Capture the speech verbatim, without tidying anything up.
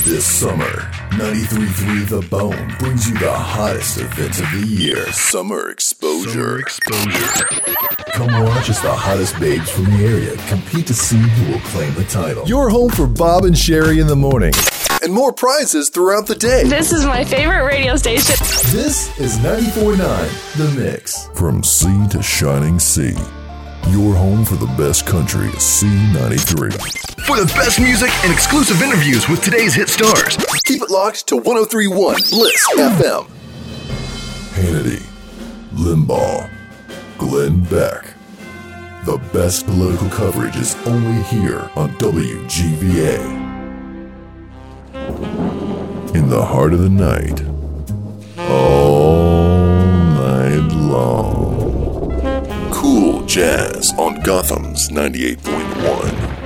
This summer, ninety-three point three The Bone brings you the hottest event of the year, Summer Exposure. Summer Exposure. Come watch as the hottest babes from the area compete to see who will claim the title. Your home for Bob and Sherry in the morning, and more prizes throughout the day. This is my favorite radio station. This is ninety-four point nine The Mix. From sea to shining sea, your home for the best country is C ninety-three. For the best music and exclusive interviews with today's hit stars. Keep it locked to one oh three point one Bliss F M. Hannity, Limbaugh, Glenn Beck. The best political coverage is only here on W G V A. In the heart of the night, all night long. Cool jazz on Gotham's ninety-eight point one.